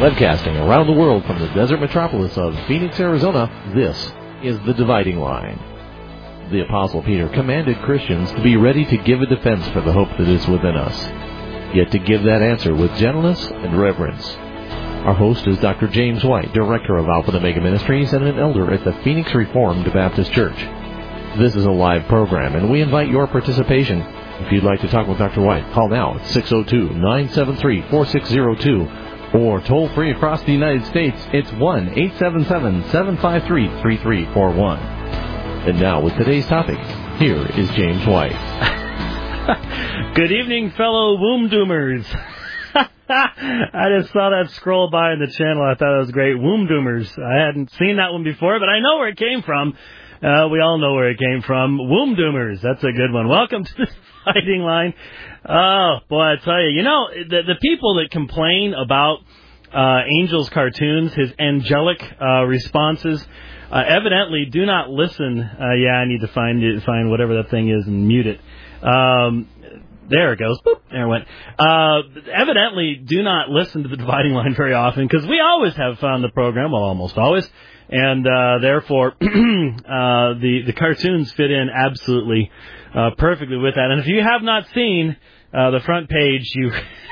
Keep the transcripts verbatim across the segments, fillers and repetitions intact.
Webcasting around the world from the desert metropolis of Phoenix, Arizona, this is The Dividing Line. The Apostle Peter commanded Christians to be ready to give a defense for the hope that is within us, yet to give that answer with gentleness and reverence. Our host is Doctor James White, Director of Alpha and Omega Ministries and an elder at the Phoenix Reformed Baptist Church. This is a live program, and we invite your participation. If you'd like to talk with Doctor White, call now at six oh two, nine seven three, four six zero two. Or toll-free across the United States, it's one eight seven seven, seven five three, three three four one. And now, with today's topic, here is James White. Good evening, fellow womb doomers. I just saw that scroll by in the channel. I thought it was great. Womb doomers. I hadn't seen that one before, but I know where it came from. Uh, we all know where it came from. Womb doomers. That's a good one. Welcome to the Fighting Line. Oh, boy, I tell you. You know, the, the people that complain about uh, Angel's cartoons, his angelic uh, responses, uh, evidently do not listen. Uh, yeah, I need to find it, find whatever that thing is and mute it. Um, there it goes. Boop, there it went. Uh, evidently do not listen to the Dividing Line very often, because we always have fun on the program, well, almost always. And uh, therefore, uh, the, the cartoons fit in absolutely uh, perfectly with that. And if you have not seen uh, the front page, you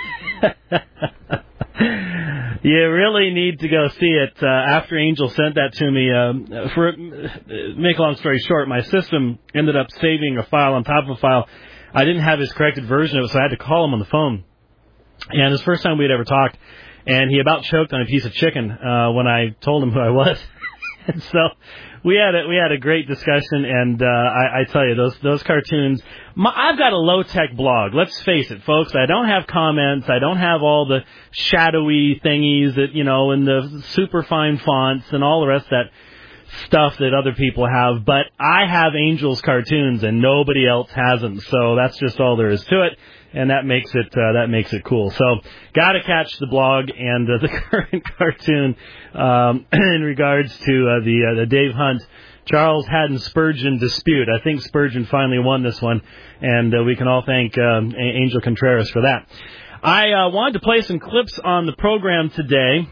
you really need to go see it. Uh, after Angel sent that to me, um, for make a long story short, my system ended up saving a file on top of a file. I didn't have his corrected version of it, so I had to call him on the phone. And it was the first time we had ever talked. And he about choked on a piece of chicken uh, when I told him who I was. And so we had a, we had a great discussion, and uh, I, I tell you, those those cartoons. My, I've got a low tech blog. Let's face it, folks. I don't have comments. I don't have all the shadowy thingies that you know, and the super fine fonts and all the rest of that stuff that other people have. But I have Angel's cartoons, and nobody else has them. So that's just all there is to it. And that makes it uh, that makes it cool. So, got to catch the blog and uh, the current cartoon um, in regards to uh, the uh, the Dave Hunt, Charles Haddon Spurgeon dispute. I think Spurgeon finally won this one, and uh, we can all thank um, Angel Contreras for that. I uh, wanted to play some clips on the program today.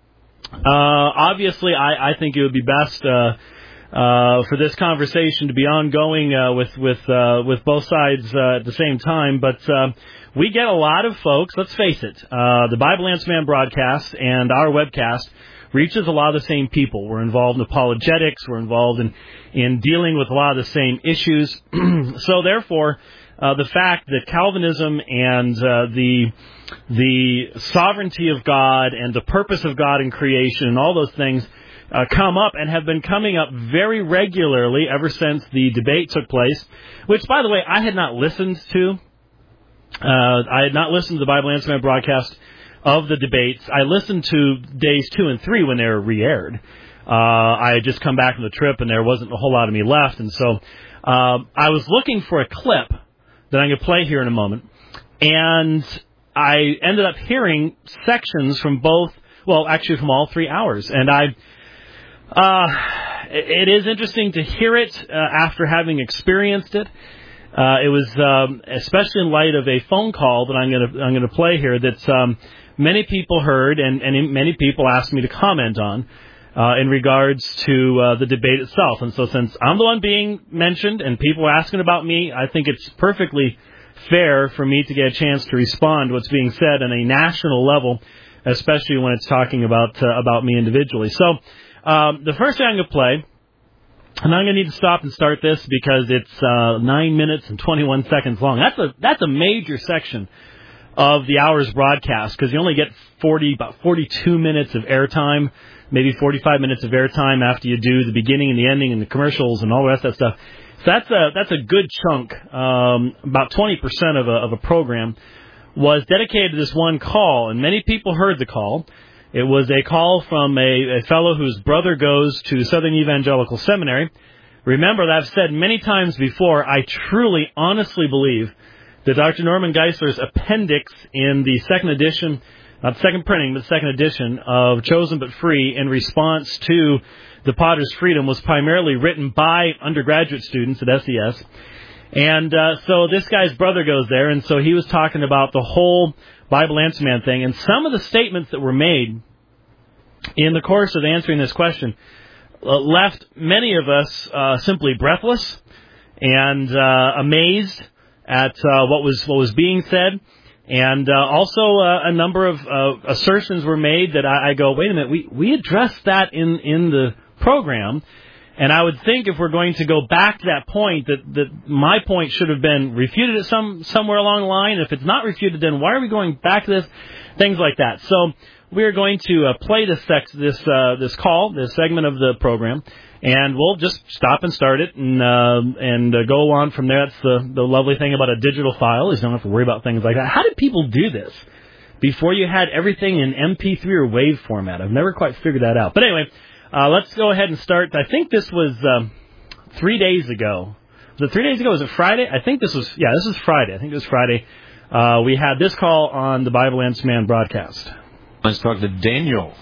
Uh, obviously, I, I think it would be best. Uh, Uh, for this conversation to be ongoing uh, with with uh, with both sides uh, at the same time, but uh, we get a lot of folks. Let's face it, uh, the Bible Answer Man broadcast and our webcast reaches a lot of the same people. We're involved in apologetics. We're involved in in dealing with a lot of the same issues. So therefore, uh, the fact that Calvinism and uh, the the sovereignty of God and the purpose of God in creation and all those things Uh, come up and have been coming up very regularly ever since the debate took place, which, by the way, I had not listened to. Uh, I had not listened to the Bible Answer Man broadcast of the debates. I listened to days two and three when they were re-aired. Uh, I had just come back from the trip, and there wasn't a whole lot of me left, and so uh, I was looking for a clip that I'm going to play here in a moment, and I ended up hearing sections from both, well, actually from all three hours, and I... Uh, it is interesting to hear it uh, after having experienced it. Uh, it was, um, especially in light of a phone call that I'm going to I'm going to play here that um, many people heard and, and many people asked me to comment on uh, in regards to uh, the debate itself. And so, since I'm the one being mentioned and people are asking about me, I think it's perfectly fair for me to get a chance to respond to what's being said on a national level, especially when it's talking about uh, about me individually. So. Um, the first thing I'm going to play, and I'm going to need to stop and start this because it's uh, nine minutes and twenty-one seconds long. That's a that's a major section of the hour's broadcast because you only get forty about forty-two minutes of airtime, maybe forty-five minutes of airtime after you do the beginning and the ending and the commercials and all the rest of that stuff. So that's a that's a good chunk. Um, about twenty percent of a of a program was dedicated to this one call, and many people heard the call. It was a call from a, a fellow whose brother goes to Southern Evangelical Seminary. Remember, that I've said many times before, I truly, honestly believe that Doctor Norman Geisler's appendix in the second edition, not second printing, but second edition of Chosen But Free in response to the Potter's Freedom was primarily written by undergraduate students at S E S. And uh, so this guy's brother goes there, and so he was talking about the whole Bible Answer Man thing, and some of the statements that were made in the course of answering this question, uh, left many of us uh, simply breathless and uh, amazed at uh, what was what was being said. And uh, also uh, a number of uh, assertions were made that I, I go, wait a minute, we, we addressed that in, in the program. And I would think if we're going to go back to that point, that, that my point should have been refuted at some somewhere along the line. If it's not refuted, then why are we going back to this? Things like that. So we're going to uh, play this sex, this uh, this call, this segment of the program, and we'll just stop and start it and uh, and uh, go on from there. That's the, the lovely thing about a digital file is you don't have to worry about things like that. How did people do this before you had everything in M P three or WAV format? I've never quite figured that out. But anyway, uh, let's go ahead and start. I think this was um, three days ago. Was it three days ago? Was it Friday? I think this was, yeah, this was Friday. I think it was Friday. Uh, we had this call on the Bible Answer Man broadcast. Let's talk to Daniel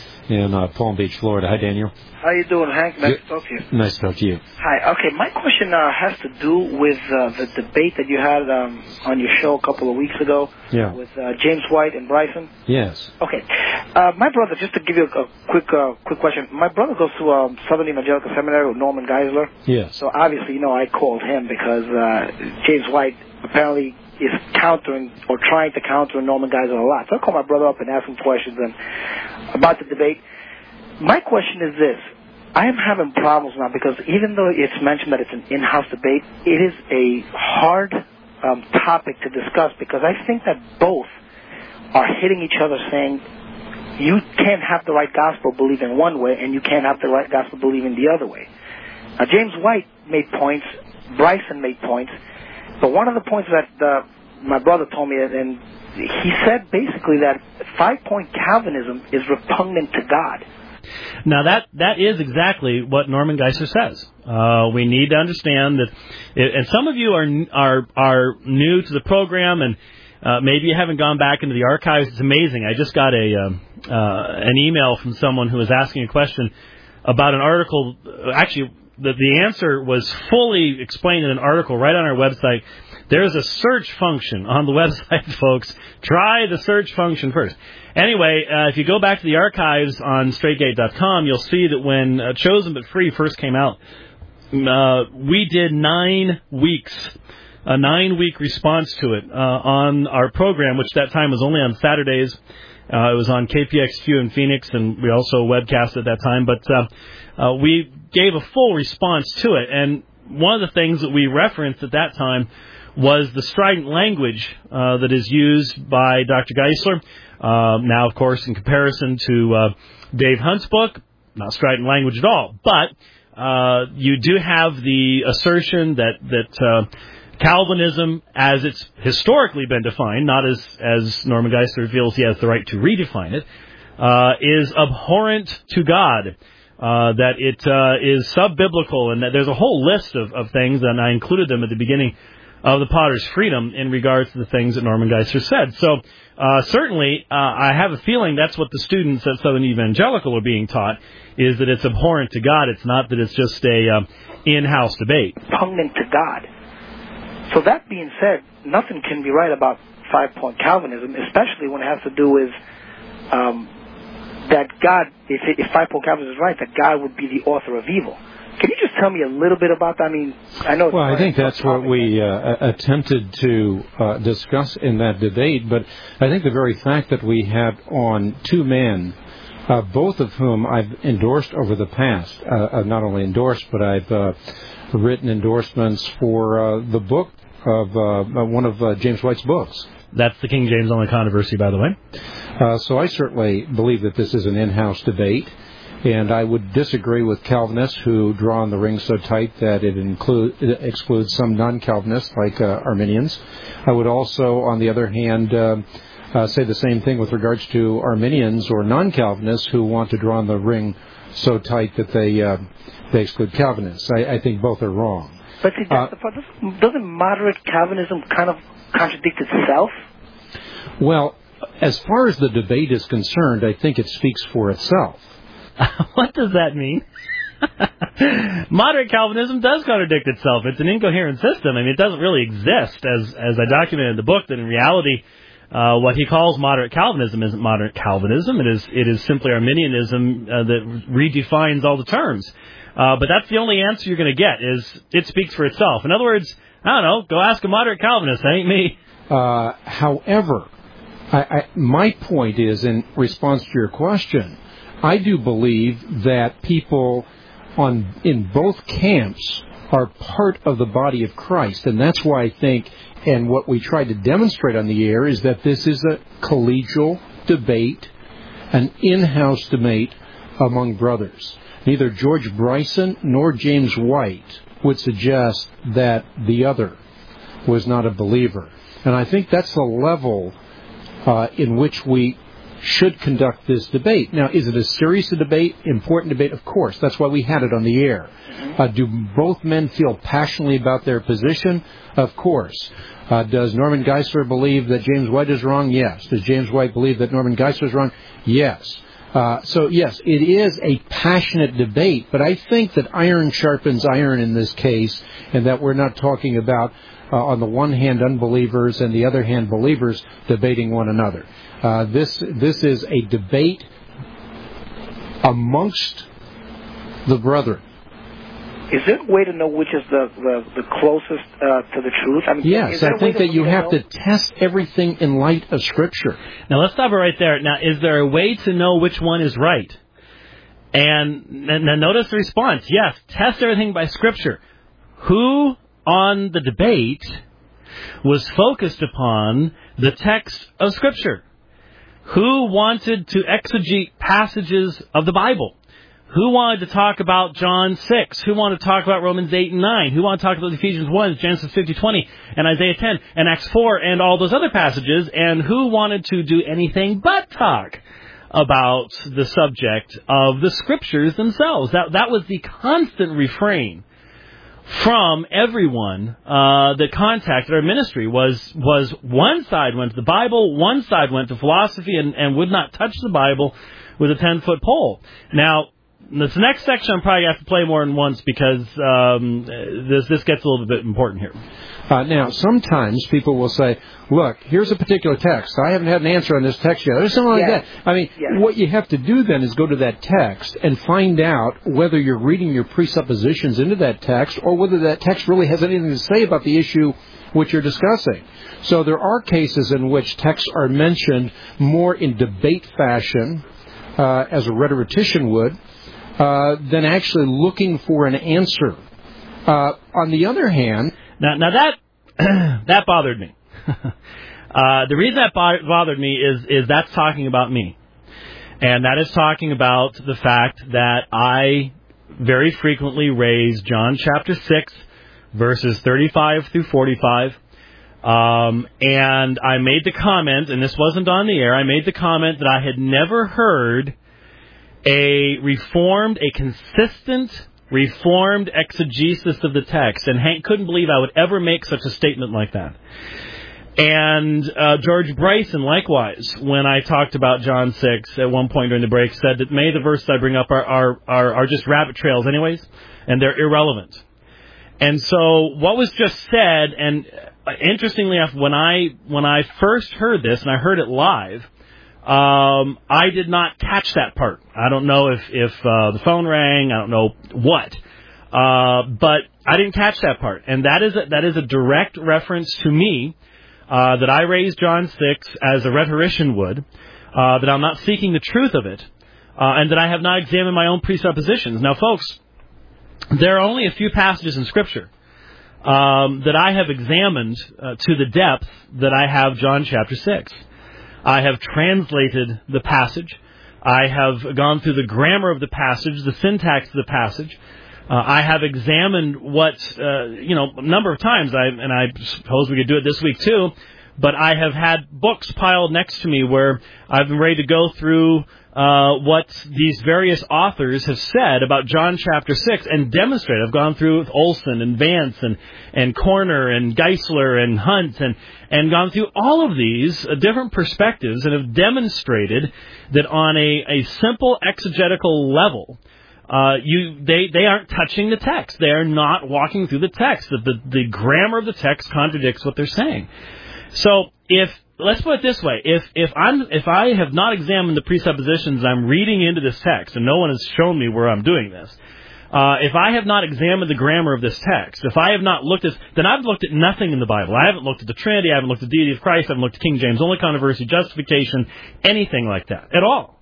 in uh, Palm Beach, Florida. Hi, Daniel. How you doing, Hank? Nice to talk to you. Nice to talk to you. Hi. Okay, my question uh, has to do with uh, the debate that you had um, on your show a couple of weeks ago yeah. with uh, James White and Bryson. Yes. Okay. Uh, my brother, just to give you a, a quick uh, quick question, my brother goes to um, Southern Evangelical Seminary with Norman Geisler. Yes. So obviously, you know, I called him because uh, James White apparently is countering or trying to counter Norman Geisler a lot. So I called my brother up and asked him questions and about the debate. My question is this. I am having problems now because even though it's mentioned that it's an in-house debate, it is a hard um, topic to discuss because I think that both are hitting each other saying you can't have the right gospel believe in one way and you can't have the right gospel believe in the other way. Now, James White made points. Bryson made points. But one of the points that uh, my brother told me, and he said basically that five-point Calvinism is repugnant to God. Now, that that is exactly what Norman Geisler says. Uh, we need to understand that, and some of you are are are new to the program, and uh, maybe you haven't gone back into the archives. It's amazing. I just got a um, uh, an email from someone who was asking a question about an article. Actually, the, the answer was fully explained in an article right on our website. There's a search function on the website, folks. Try the search function first. Anyway, uh, if you go back to the archives on straight gate dot com, you'll see that when uh, Chosen But Free first came out, uh, we did nine weeks, a nine-week response to it uh, on our program, which that time was only on Saturdays. Uh, it was on K P X Q in Phoenix, and we also webcast at that time. But uh, uh, we gave a full response to it, and one of the things that we referenced at that time was the strident language uh, that is used by Doctor Geisler. Uh, now, of course, in comparison to uh, Dave Hunt's book, not strident language at all. But uh, you do have the assertion that that uh, Calvinism, as it's historically been defined, not as as Norman Geisler feels he has the right to redefine it, uh, is abhorrent to God. Uh, that it uh, is sub-biblical, and that there's a whole list of, of things, and I included them at the beginning of the Potter's Freedom in regards to the things that Norman Geisler said. So uh, certainly, uh, I have a feeling that's what the students at Southern Evangelical are being taught, is that it's abhorrent to God. It's not that it's just a uh, in-house debate. Repugnant to God. So that being said, nothing can be right about five-point Calvinism, especially when it has to do with um, that God, if, if five-point Calvinism is right, that God would be the author of evil. Can you just tell me a little bit about that? I mean, I know. Well, I think that's what we uh, attempted to uh, discuss in that debate, but I think the very fact that we had on two men, uh, both of whom I've endorsed over the past, uh, I've not only endorsed, but I've uh, written endorsements for uh, the book of uh, one of uh, James White's books. That's the King James Only Controversy, by the way. Uh, so I certainly believe that this is an in-house debate. And I would disagree with Calvinists who draw on the ring so tight that it, include, it excludes some non-Calvinists like uh, Arminians. I would also, on the other hand, uh, uh, say the same thing with regards to Arminians or non-Calvinists who want to draw on the ring so tight that they uh, they exclude Calvinists. I, I think both are wrong. But see, that's uh, the part. Doesn't moderate Calvinism kind of contradict itself? Well, as far as the debate is concerned, I think it speaks for itself. What does that mean? Moderate Calvinism does contradict itself. It's an incoherent system. I mean, it doesn't really exist, as as I documented in the book, that in reality, Uh, what he calls moderate Calvinism isn't moderate Calvinism. It is it is simply Arminianism uh, that redefines all the terms. Uh, but that's the only answer you're going to get, is it speaks for itself. In other words, I don't know, go ask a moderate Calvinist. That ain't me. Uh, however, I, I, my point is, in response to your question, I do believe that people on in both camps are part of the body of Christ. And that's why I think, and what we tried to demonstrate on the air, is that this is a collegial debate, an in-house debate among brothers. Neither George Bryson nor James White would suggest that the other was not a believer. And I think that's the level uh, in which we should conduct this debate. Now, is it a serious debate, important debate? Of course. That's why we had it on the air. Uh, do both men feel passionately about their position? Of course. Uh, does Norman Geisler believe that James White is wrong? Yes. Does James White believe that Norman Geisler is wrong? Yes. Uh, so, yes, it is a passionate debate, but I think that iron sharpens iron in this case, and that we're not talking about, uh, on the one hand, unbelievers and the other hand, believers debating one another. Uh, this this is a debate amongst the brethren. Is there a way to know which is the, the, the closest uh, to the truth? I mean, yes, I think that you have to test everything in light of Scripture. Now, let's stop it right there. Now, is there a way to know which one is right? And now notice the response. Yes, test everything by Scripture. Who on the debate was focused upon the text of Scripture? Who wanted to exegete passages of the Bible? Who wanted to talk about John six? Who wanted to talk about Romans eight and nine? Who wanted to talk about Ephesians one, Genesis fifty twenty, and Isaiah ten, and Acts four, and all those other passages? And who wanted to do anything but talk about the subject of the Scriptures themselves? That that was the constant refrain from everyone uh, that contacted our ministry. Was was one side went to the Bible, one side went to philosophy, and, and would not touch the Bible with a ten-foot pole. Now, this next section I'm probably going to have to play more than once, because um, this this gets a little bit important here. Uh, now, sometimes people will say, look, here's a particular text. I haven't had an answer on this text yet. There's something like yes. that. I mean, yes. what you have to do then is go to that text and find out whether you're reading your presuppositions into that text, or whether that text really has anything to say about the issue which you're discussing. So there are cases in which texts are mentioned more in debate fashion, uh, as a rhetorician would, uh, than actually looking for an answer. Uh, on the other hand... Now, now that that bothered me. uh, the reason that bo- bothered me is is that's talking about me. And that is talking about the fact that I very frequently raise John chapter six, verses thirty-five through forty-five. Um, and I made the comment, and this wasn't on the air, I made the comment that I had never heard a reformed, a consistent reformed exegesis of the text. And Hank couldn't believe I would ever make such a statement like that. And uh, George Bryson, likewise, when I talked about John six at one point during the break, said that many of the verses I bring up are, are, are, are just rabbit trails anyways, and they're irrelevant. And so what was just said, and interestingly enough, when I when I first heard this, and I heard it live, um, I did not catch that part. I don't know if, if uh, the phone rang, I don't know what. Uh, but I didn't catch that part. And that is a, that is a direct reference to me, uh, that I raised John six as a rhetorician would, uh, that I'm not seeking the truth of it, uh, and that I have not examined my own presuppositions. Now, folks, there are only a few passages in Scripture um, that I have examined uh, to the depth that I have John chapter six. I have translated the passage. I have gone through the grammar of the passage, the syntax of the passage. Uh, I have examined what, uh, you know, a number of times, I, and I suppose we could do it this week too, but I have had books piled next to me where I've been ready to go through uh, what these various authors have said about John chapter six and demonstrate. I've gone through with Olson and Vance and, and Corner and Geisler and Hunt and, and gone through all of these uh, different perspectives and have demonstrated that on a, a simple exegetical level, Uh, you, they, they aren't touching the text. They are not walking through the text. The, the, the grammar of the text contradicts what they're saying. So if, let's put it this way: if if I'm if I have not examined the presuppositions I'm reading into this text, and no one has shown me where I'm doing this, uh, if I have not examined the grammar of this text, if I have not looked at, then I've looked at nothing in the Bible. I haven't looked at the Trinity, I haven't looked at the deity of Christ, I haven't looked at King James only controversy, justification, anything like that at all.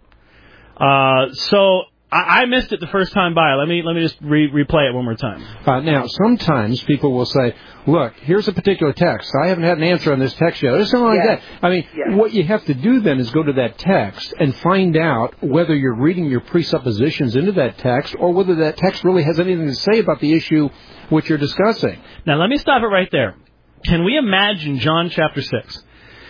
Uh, so. I missed it the first time by. Let me let me just re- replay it one more time. Uh, now, sometimes people will say, look, here's a particular text. I haven't had an answer on this text yet. Or something like yes. that. I mean, yes. what you have to do then is go to that text and find out whether you're reading your presuppositions into that text or whether that text really has anything to say about the issue which you're discussing. Now, let me stop it right there. Can we imagine John chapter six,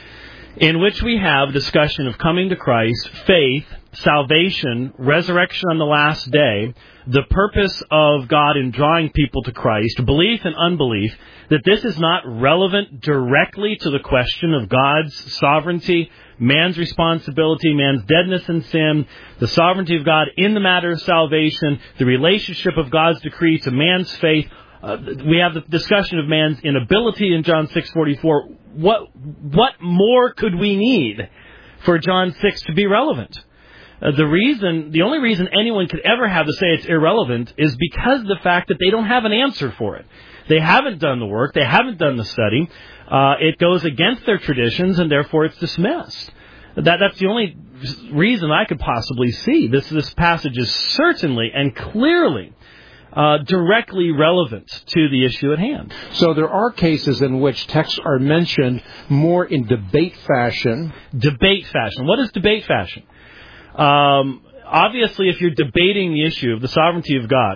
in which we have discussion of coming to Christ, faith, salvation, resurrection on the last day, the purpose of God in drawing people to Christ, belief and unbelief, that this is not relevant directly to the question of God's sovereignty, man's responsibility, man's deadness and sin, the sovereignty of God in the matter of salvation, the relationship of God's decree to man's faith. Uh, we have the discussion of man's inability in John six forty-four. What what more could we need for John six to be relevant? Uh, the reason, the only reason anyone could ever have to say it's irrelevant is because of the fact that they don't have an answer for it. They haven't done the work. They haven't done the study. Uh, it goes against their traditions, and therefore it's dismissed. That that's the only reason I could possibly see. This this passage is certainly and clearly Uh, directly relevant to the issue at hand. So there are cases in which texts are mentioned more in debate fashion. Debate fashion. What is debate fashion? Um, obviously, if you're debating the issue of the sovereignty of God,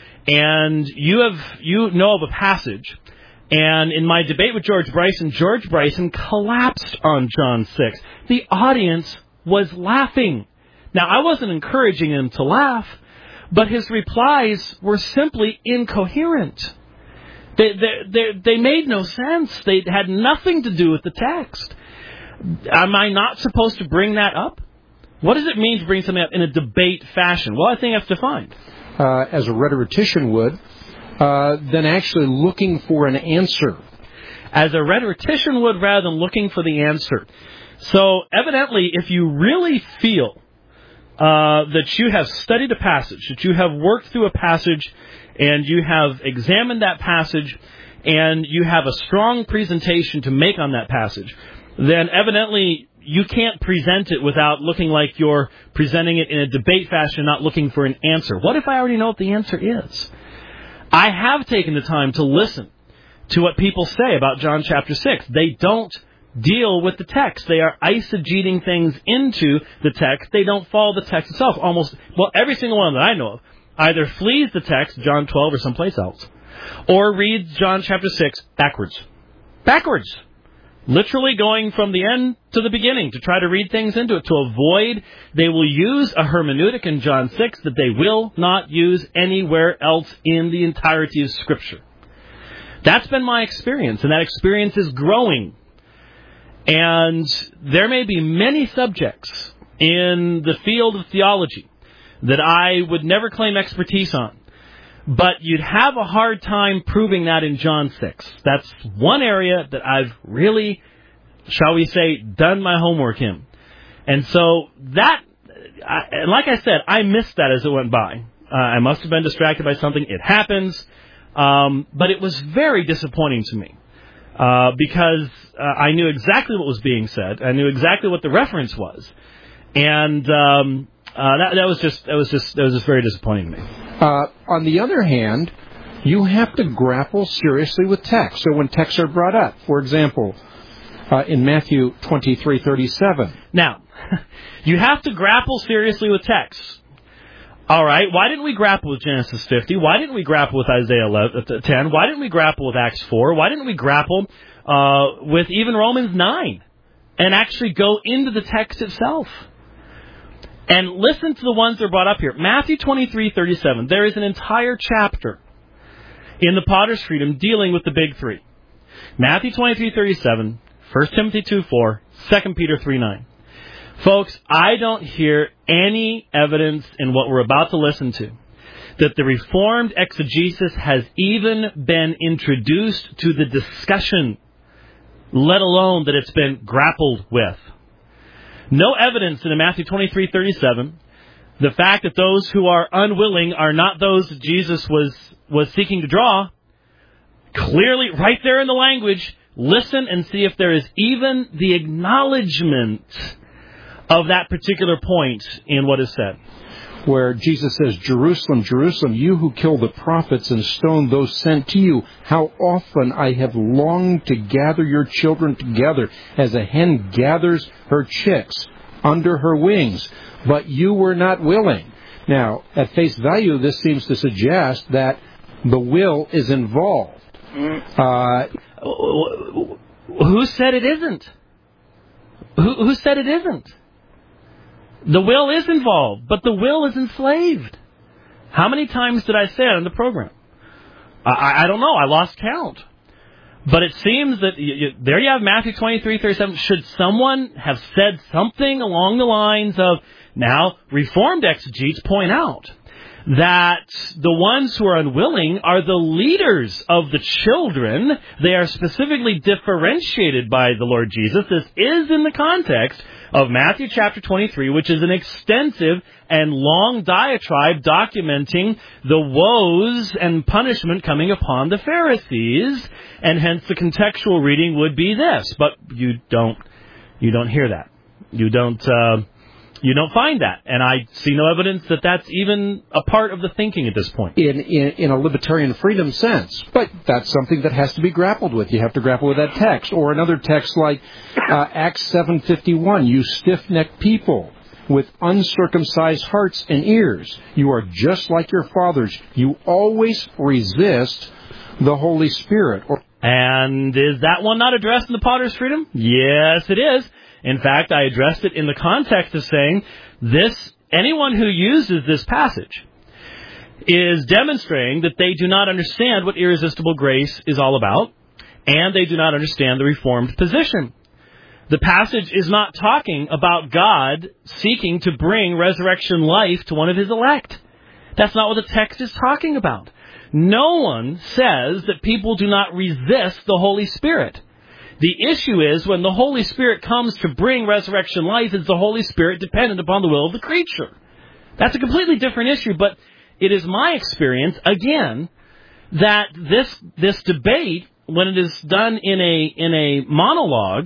and you have you know of a passage, and in my debate with George Bryson, George Bryson collapsed on John six. The audience was laughing. Now, I wasn't encouraging him to laugh, but his replies were simply incoherent. They, they, they, they made no sense. They had nothing to do with the text. Am I not supposed to bring that up? What does it mean to bring something up in a debate fashion? Well, I think that's defined. Uh, as a rhetorician would, uh, than actually looking for an answer. As a rhetorician would rather than looking for the answer. So, evidently, if you really feel Uh, that you have studied a passage, that you have worked through a passage, and you have examined that passage, and you have a strong presentation to make on that passage, then evidently you can't present it without looking like you're presenting it in a debate fashion, not looking for an answer. What if I already know what the answer is? I have taken the time to listen to what people say about John chapter six. They don't deal with the text. They are eisegeting things into the text. They don't follow the text itself. Almost, well, every single one that I know of either flees the text, John twelve or someplace else, or reads John chapter six backwards. Backwards. Literally going from the end to the beginning to try to read things into it, to avoid. They will use a hermeneutic in John six that they will not use anywhere else in the entirety of Scripture. That's been my experience, and that experience is growing. And there may be many subjects in the field of theology that I would never claim expertise on. But you'd have a hard time proving that in John six. That's one area that I've really, shall we say, done my homework in. And so that, I, like I said, I missed that as it went by. Uh, I must have been distracted by something. It happens. Um, but it was very disappointing to me. Uh, because uh, I knew exactly what was being said. I knew exactly what the reference was, and um, uh, that, that was just that was just that was just very disappointing to me. Uh, on the other hand, you have to grapple seriously with text. So when texts are brought up, for example, uh, in Matthew twenty-three thirty-seven. Now, you have to grapple seriously with texts. All right, why didn't we grapple with Genesis fifty? Why didn't we grapple with Isaiah ten? Why didn't we grapple with Acts four? Why didn't we grapple uh, with even Romans nine and actually go into the text itself? And listen to the ones that are brought up here. Matthew twenty-three thirty-seven. There is an entire chapter in the Potter's Freedom dealing with the big three. Matthew twenty-three thirty-seven, First Timothy two four, Second Peter three nine. Folks, I don't hear any evidence in what we're about to listen to that the Reformed exegesis has even been introduced to the discussion let alone that it's been grappled with. No evidence in Matthew twenty-three thirty-seven. The fact that those who are unwilling are not those that Jesus was, was seeking to draw. Clearly, right there in the language, listen and see if there is even the acknowledgement of that particular point in what is said. Where Jesus says, Jerusalem, Jerusalem, you who kill the prophets and stone those sent to you, how often I have longed to gather your children together as a hen gathers her chicks under her wings, but you were not willing. Now, at face value, this seems to suggest that the will is involved. Uh, who said it isn't? Who, who said it isn't? The will is involved, but the will is enslaved. How many times did I say it on the program? I, I don't know. I lost count. But it seems that you, you, there you have Matthew twenty-three thirty-seven. Should someone have said something along the lines of, now, Reformed exegetes point out that the ones who are unwilling are the leaders of the children. They are specifically differentiated by the Lord Jesus. This is in the context of Matthew chapter twenty-three, which is an extensive and long diatribe documenting the woes and punishment coming upon the Pharisees, and hence the contextual reading would be this. But you don't, you don't hear that. You don't, uh, you don't find that, and I see no evidence that that's even a part of the thinking at this point. In, in in a libertarian freedom sense, but that's something that has to be grappled with. You have to grapple with that text, or another text like uh, Acts seven fifty-one. You stiff-necked people with uncircumcised hearts and ears, you are just like your fathers. You always resist the Holy Spirit. Or- and is that one not addressed in the Potter's Freedom? Yes, it is. In fact, I addressed it in the context of saying this, anyone who uses this passage is demonstrating that they do not understand what irresistible grace is all about, and they do not understand the Reformed position. The passage is not talking about God seeking to bring resurrection life to one of his elect. That's not what the text is talking about. No one says that people do not resist the Holy Spirit. The issue is when the Holy Spirit comes to bring resurrection life, is the Holy Spirit dependent upon the will of the creature? That's a completely different issue, but it is my experience, again, that this this debate, when it is done in a in a monologue,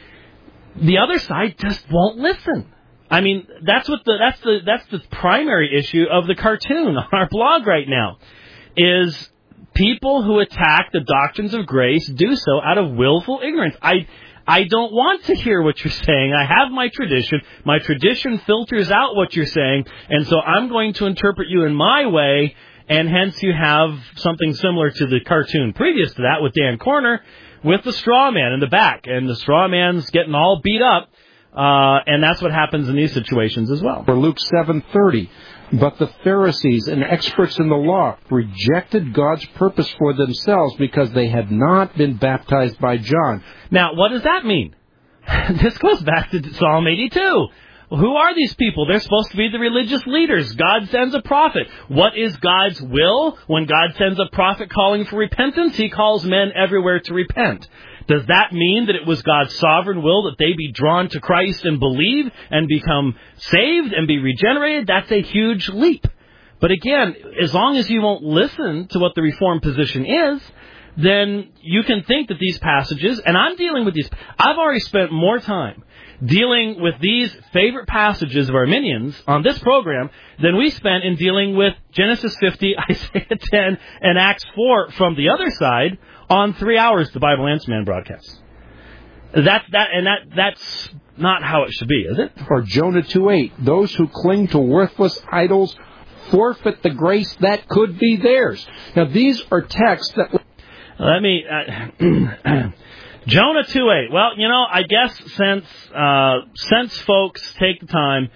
the other side just won't listen. I mean, that's what the that's the that's the primary issue of the cartoon on our blog right now, is people who attack the doctrines of grace do so out of willful ignorance. I I don't want to hear what you're saying. I have my tradition. My tradition filters out what you're saying, and so I'm going to interpret you in my way, and hence you have something similar to the cartoon previous to that with Dan Corner, with the straw man in the back, and the straw man's getting all beat up, uh, and that's what happens in these situations as well. For Luke seven thirty, but the Pharisees and experts in the law rejected God's purpose for themselves because they had not been baptized by John. Now, what does that mean? This goes back to Psalm eighty-two. Who are these people? They're supposed to be the religious leaders. God sends a prophet. What is God's will? When God sends a prophet calling for repentance, he calls men everywhere to repent. Does that mean that it was God's sovereign will that they be drawn to Christ and believe and become saved and be regenerated? That's a huge leap. But again, as long as you won't listen to what the Reformed position is, then you can think that these passages, and I'm dealing with these, I've already spent more time dealing with these favorite passages of Arminians on this program than we spent in dealing with Genesis fifty, Isaiah ten, and Acts four from the other side on three hours the Bible Answer Man broadcast. That that and that that's not how it should be, is it? Or Jonah two eight, those who cling to worthless idols forfeit the grace that could be theirs. Now these are texts that... Let me... Uh, Jonah two eight. Well, you know, I guess since uh, since folks take the time,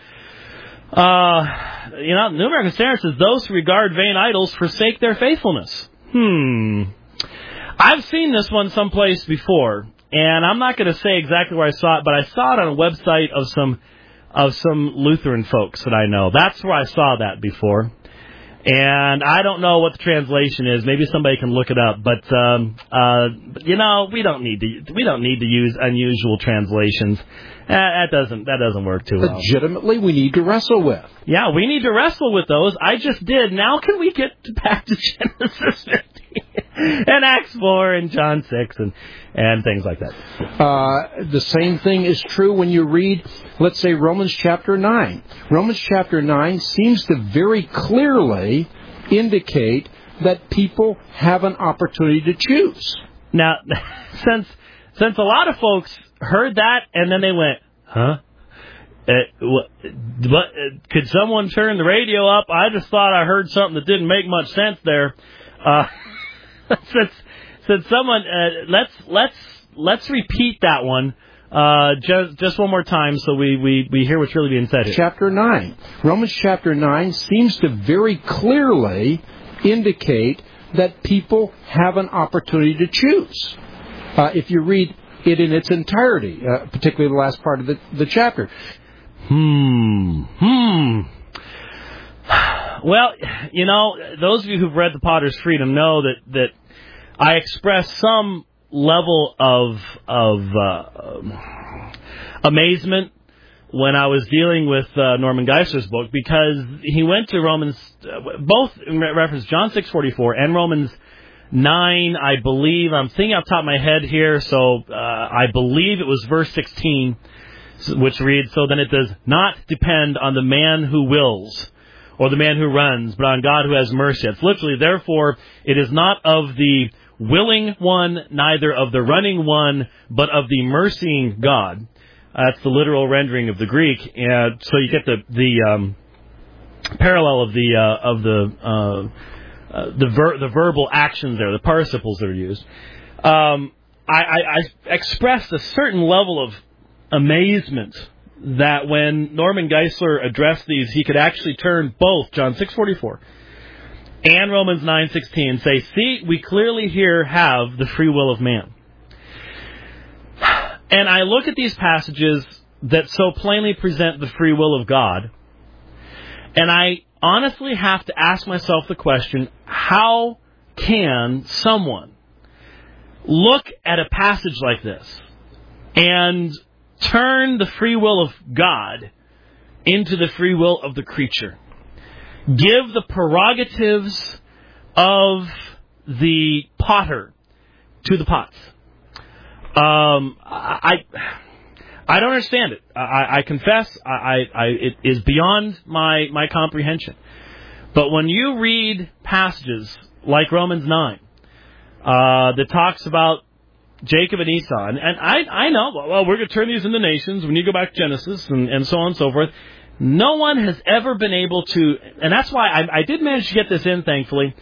uh, you know, New American Standard says those who regard vain idols forsake their faithfulness. Hmm. I've seen this one someplace before, and I'm not going to say exactly where I saw it, but I saw it on a website of some of some Lutheran folks that I know. That's where I saw that before. And I don't know what the translation is. Maybe somebody can look it up. But um, uh, you know, we don't need to we don't need to use unusual translations. Uh, that doesn't that doesn't work too well. Legitimately, we need to wrestle with. Yeah, we need to wrestle with those. I just did. Now can we get back to Genesis fifty and Acts four and John six and and things like that? Uh, the same thing is true when you read, let's say, Romans chapter nine. Romans chapter nine seems to very clearly indicate that people have an opportunity to choose. Now, since since a lot of folks heard that and then they went, huh? Uh, what, what, uh, could someone turn the radio up? I just thought I heard something that didn't make much sense there. Uh, since since someone, uh, let's let's let's repeat that one uh, just just one more time so we, we, we hear what's really being said here. Chapter nine, Romans chapter nine seems to very clearly indicate that people have an opportunity to choose. Uh, if you read it in its entirety, uh, particularly the last part of the, the chapter. Hmm. Hmm. Well, you know, those of you who've read The Potter's Freedom know that, that I express some level of of uh, amazement when I was dealing with uh, Norman Geisler's book, because he went to Romans, uh, both in reference to John six forty-four and Romans nine, I believe. I'm thinking off the top of my head here, so uh, I believe it was verse sixteen, which reads, "So then it does not depend on the man who wills or the man who runs, but on God who has mercy." It's literally, therefore, it is not of the willing one, neither of the running one, but of the mercying God. Uh, that's the literal rendering of the Greek, and so you get the the um, parallel of the uh, of the uh, uh, the ver- the verbal actions there, the participles that are used. Um, I, I, I expressed a certain level of amazement that when Norman Geisler addressed these, he could actually turn both John six forty-four and Romans nine sixteen and say, "See, we clearly here have the free will of man." And I look at these passages that so plainly present the free will of God, and I honestly have to ask myself the question, how can someone look at a passage like this and turn the free will of God into the free will of the creature? Give the prerogatives of the potter to the pots. Um, I, I don't understand it. I, I confess, I, I, it is beyond my, my comprehension. But when you read passages like Romans nine, uh, that talks about Jacob and Esau, and, and I, I know, well, we're going to turn these into nations when you go back to Genesis and, and so on and so forth. No one has ever been able to, and that's why I, I did manage to get this in, thankfully.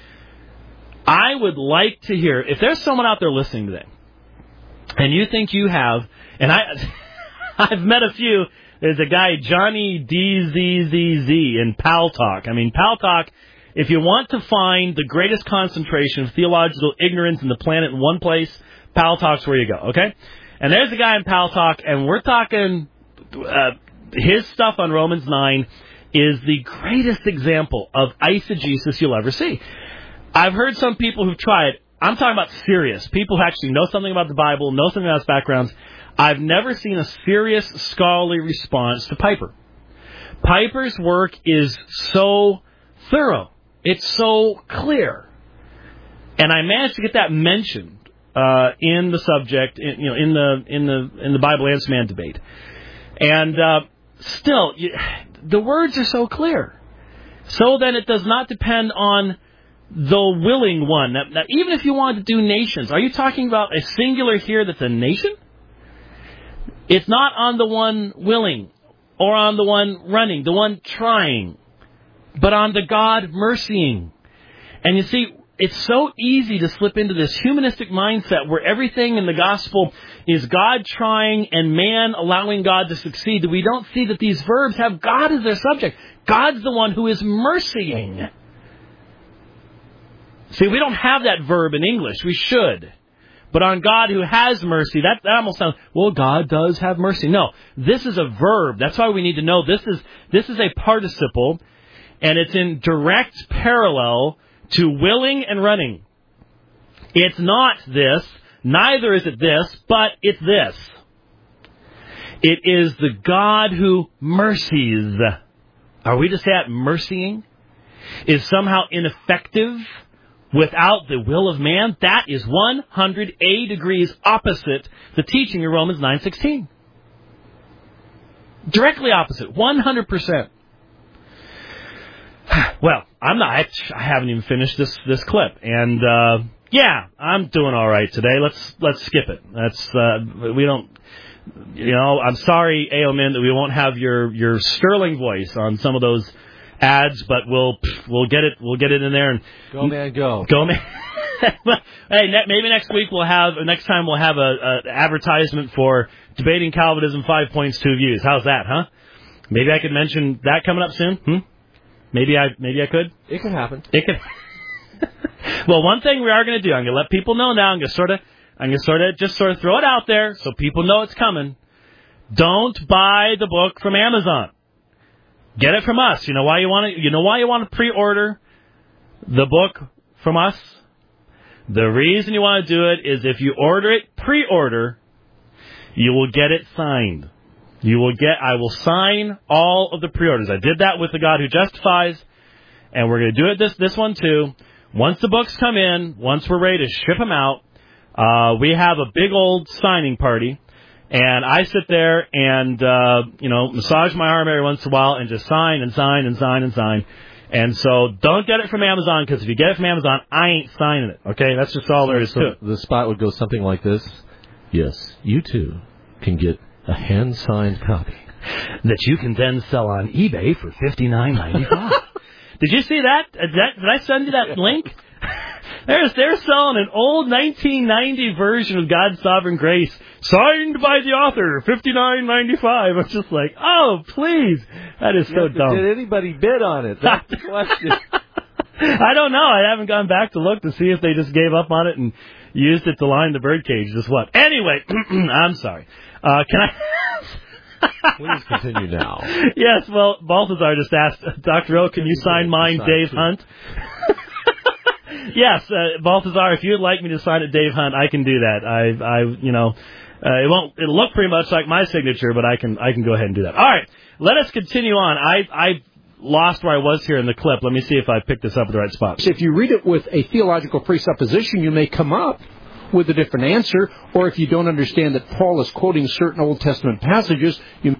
I would like to hear, if there's someone out there listening today, and you think you have, and I, I've met a few. There's a guy, Johnny D Z Z Z, in Pal Talk. I mean, Pal Talk, if you want to find the greatest concentration of theological ignorance in the planet in one place, Pal Talk's where you go, okay? And there's a guy in Pal Talk, and we're talking, uh, his stuff on Romans nine is the greatest example of eisegesis you'll ever see. I've heard some people who've tried. I'm talking about serious people who actually know something about the Bible, know something about its backgrounds. I've never seen a serious scholarly response to Piper. Piper's work is so thorough. It's so clear. And I managed to get that mentioned uh, in the subject, in, you know, in the in the in the Bible Answer Man debate. And uh, still, you, the words are so clear. So then it does not depend on the willing one. Now, now, even if you want to do nations, are you talking about a singular here that's a nation? It's not on the one willing or on the one running, the one trying, but on the God mercying. And you see, it's so easy to slip into this humanistic mindset where everything in the gospel is God trying and man allowing God to succeed, that we don't see that these verbs have God as their subject. God's the one who is mercying. See, we don't have that verb in English. We should. But on God who has mercy, that, that almost sounds, well, God does have mercy. No, this is a verb. That's why we need to know this is this is a participle. and it's in direct parallel to willing and running. It's not this, neither is it this, but it's this. It is the God who mercies. Are we to say that mercying is somehow ineffective without the will of man? That is one hundred eighty degrees opposite the teaching of Romans nine sixteen. Directly opposite, one hundred percent. Well, I'm not. I, I haven't even finished this this clip, and uh, yeah, I'm doing all right today. Let's let's skip it. That's uh, we don't. You know, I'm sorry, A O Min, that we won't have your your sterling voice on some of those ads, but we'll we'll get it we'll get it in there and go man go go man. Hey, ne- maybe next week we'll have next time we'll have a, a advertisement for Debating Calvinism five points two views. How's that, huh? Maybe I could mention that coming up soon. Hmm? Maybe I maybe I could. It could happen. It could. Well, one thing we are going to do, I'm going to let people know now. I'm going to sort of I'm going to sort of just sort of throw it out there so people know it's coming. Don't buy the book from Amazon. Get it from us. You know why you want to? You know why you want to pre-order the book from us? The reason you want to do it is if you order it pre-order, you will get it signed. You will get. I will sign all of the pre-orders. I did that with the God Who Justifies, and we're going to do it this this one too. Once the books come in, once we're ready to ship them out, uh, we have a big old signing party. And I sit there and, uh, you know, massage my arm every once in a while and just sign and sign and sign and sign. And so don't get it from Amazon, because if you get it from Amazon, I ain't signing it. Okay? That's just all there is so to it. The spot would go something like this. Yes, you too can get a hand-signed copy that you can then sell on eBay for fifty-nine ninety-five. Did you see that? Did, that? did I send you that link? They're, they're selling an old nineteen ninety version of God's Sovereign Grace, signed by the author, fifty-nine ninety-five. I'm just like, oh, please. That is so yeah, dumb. Did anybody bid on it? That's the question. I don't know. I haven't gone back to look to see if they just gave up on it and used it to line the birdcage. Just what? Anyway, I'm sorry. Uh, can I... Please continue now. Yes, well, Balthazar just asked, Doctor O, can you sign mine, Dave Hunt? Yes, uh, Balthazar, if you'd like me to sign it, Dave Hunt, I can do that. I, I, you know, uh, it won't. It'll look pretty much like my signature, but I can, I can go ahead and do that. All right, let us continue on. I, I lost where I was here in the clip. Let me see if I picked this up at the right spot. If you read it with a theological presupposition, you may come up with a different answer, or if you don't understand that Paul is quoting certain Old Testament passages, you...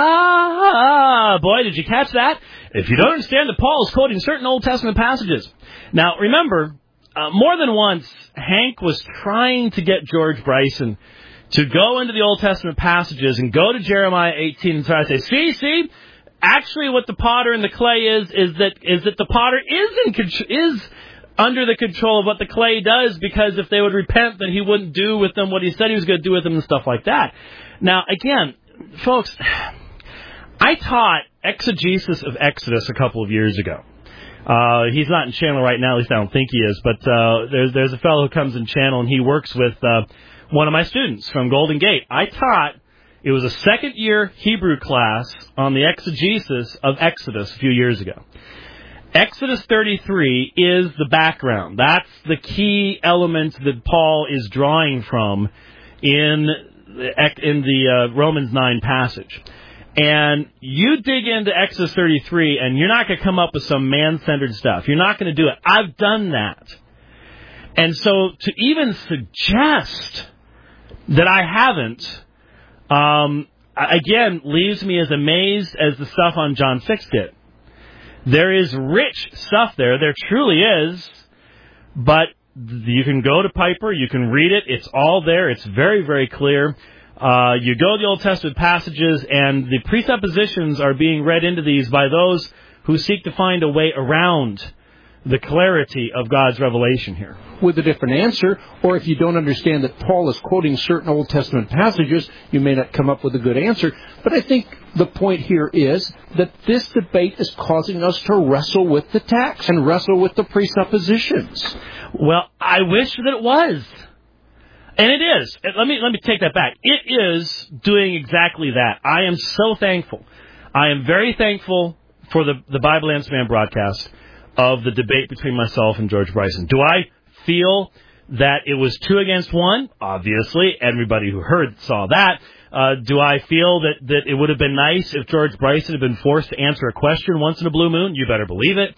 Ah, boy, did you catch that? If you don't understand that Paul is quoting certain Old Testament passages. Now, remember, uh, more than once, Hank was trying to get George Bryson to go into the Old Testament passages and go to Jeremiah eighteen and try to say, see, see, actually what the potter and the clay is, is that is that the potter is in contr- is under the control of what the clay does, because if they would repent, then he wouldn't do with them what he said he was going to do with them and stuff like that. Now, again, folks, I taught exegesis of Exodus a couple of years ago. Uh, he's not in Chandler right now, at least I don't think he is, but uh, there's there's a fellow who comes in Channel, and he works with uh, one of my students from Golden Gate. I taught, it was a second-year Hebrew class on the exegesis of Exodus a few years ago. Exodus thirty-three is the background. That's the key element that Paul is drawing from in the, in the uh, Romans nine passage. And you dig into Exodus thirty-three, and you're not going to come up with some man-centered stuff. You're not going to do it. I've done that. And so to even suggest that I haven't, um, again, leaves me as amazed as the stuff on John six did. There is rich stuff there. There truly is. But you can go to Piper. You can read it. It's all there. It's very, very clear. Uh, you go to the Old Testament passages, and the presuppositions are being read into these by those who seek to find a way around the clarity of God's revelation here. With a different answer, or if you don't understand that Paul is quoting certain Old Testament passages, you may not come up with a good answer. But I think the point here is that this debate is causing us to wrestle with the text and wrestle with the presuppositions. Well, I wish that it was. And it is. Let me let me take that back. It is doing exactly that. I am so thankful. I am very thankful for the, the Bible Answer Man broadcast of the debate between myself and George Bryson. Do I feel that it was two against one? Obviously, everybody who heard saw that. Uh, do I feel that, that it would have been nice if George Bryson had been forced to answer a question once in a blue moon? You better believe it.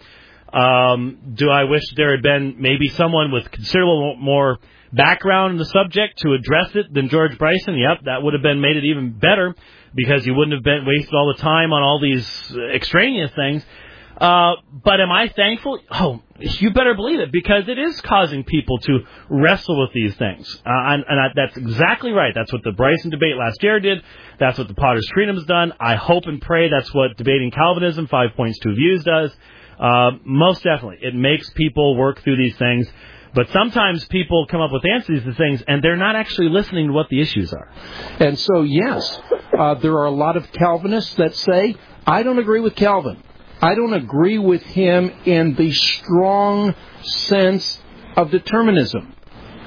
Um, do I wish there had been maybe someone with considerable more background in the subject to address it than George Bryson? Yep, that would have been made it even better because he wouldn't have been wasted all the time on all these extraneous things. Uh, but am I thankful? Oh, you better believe it, because it is causing people to wrestle with these things. Uh, and and I, that's exactly right. That's what the Bryson debate last year did. That's what the Potter's Freedom's done. I hope and pray that's what Debating Calvinism, Five Points, Two Views does. Uh, most definitely. It makes people work through these things. But sometimes people come up with answers to things, and they're not actually listening to what the issues are. And so, yes, uh, there are a lot of Calvinists that say, I don't agree with Calvin. I don't agree with him in the strong sense of determinism.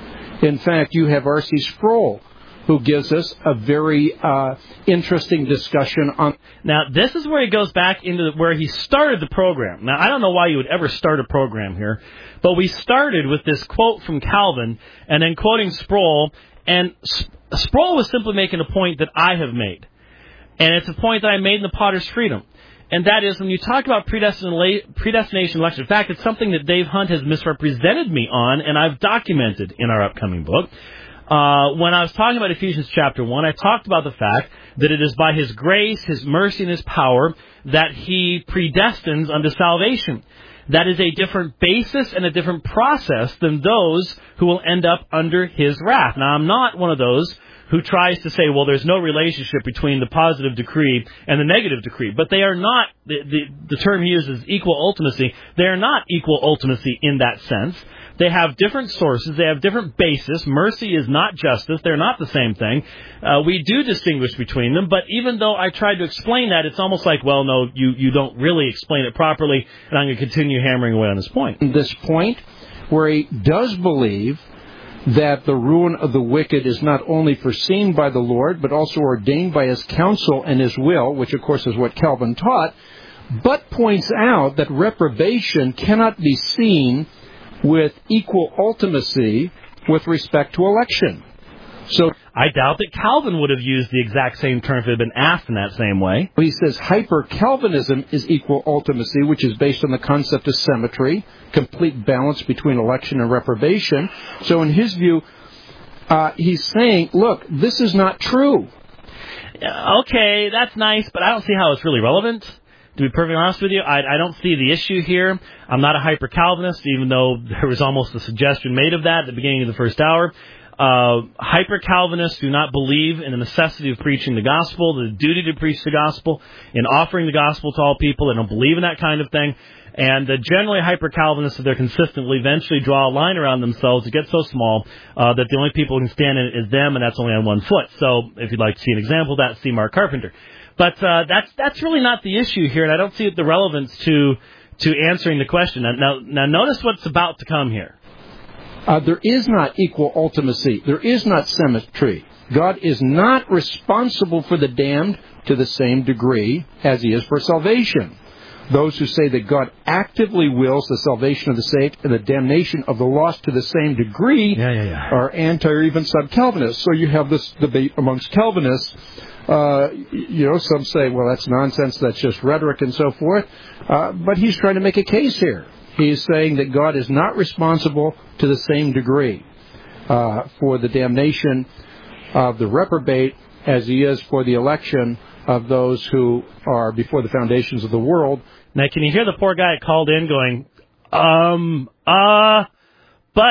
In fact, you have R C Sproul, who gives us a very uh, interesting discussion on... Now, this is where he goes back into where he started the program. Now, I don't know why you would ever start a program here, but we started with this quote from Calvin and then quoting Sproul, and Sproul was simply making a point that I have made. And it's a point that I made in the Potter's Freedom. And that is, when you talk about predestination election, in fact, it's something that Dave Hunt has misrepresented me on, and I've documented in our upcoming book. Uh, when I was talking about Ephesians chapter one, I talked about the fact that it is by His grace, His mercy, and His power that He predestines unto salvation. That is a different basis and a different process than those who will end up under His wrath. Now, I'm not one of those who tries to say, well, there's no relationship between the positive decree and the negative decree. But they are not, the, the, the term he uses, equal ultimacy. They are not equal ultimacy in that sense. They have different sources. They have different basis. Mercy is not justice. They're not the same thing. Uh, we do distinguish between them, but even though I tried to explain that, it's almost like, well, no, you, you don't really explain it properly, and I'm going to continue hammering away on this point. This point where he does believe that the ruin of the wicked is not only foreseen by the Lord, but also ordained by His counsel and His will, which, of course, is what Calvin taught, but points out that reprobation cannot be seen with equal ultimacy with respect to election. So I doubt that Calvin would have used the exact same term if it had been asked in that same way. He says hyper-Calvinism is equal ultimacy, which is based on the concept of symmetry, complete balance between election and reprobation. So in his view, uh, he's saying, look, this is not true. Okay, that's nice, but I don't see how it's really relevant. To be perfectly honest with you, I, I don't see the issue here. I'm not a hyper-Calvinist, even though there was almost a suggestion made of that at the beginning of the first hour. Uh, hyper-Calvinists do not believe in the necessity of preaching the gospel, the duty to preach the gospel, in offering the gospel to all people. They don't believe in that kind of thing. And uh, generally, hyper-Calvinists, they're consistently eventually draw a line around themselves. It gets so small uh, that the only people who can stand in it is them, and that's only on one foot. So if you'd like to see an example of that, see Mark Carpenter. But uh, that's that's really not the issue here, and I don't see the relevance to to answering the question. Now, now, now notice what's about to come here. Uh, there is not equal ultimacy. There is not symmetry. God is not responsible for the damned to the same degree as He is for salvation. Those who say that God actively wills the salvation of the saved and the damnation of the lost to the same degree yeah, yeah, yeah. are anti or even sub-Calvinists. So you have this debate amongst Calvinists. Uh, you know, some say, well, that's nonsense, that's just rhetoric and so forth. Uh, but he's trying to make a case here. He's saying that God is not responsible to the same degree uh, for the damnation of the reprobate as He is for the election of those who are before the foundations of the world. Now, can you hear the poor guy called in going, um, uh, but...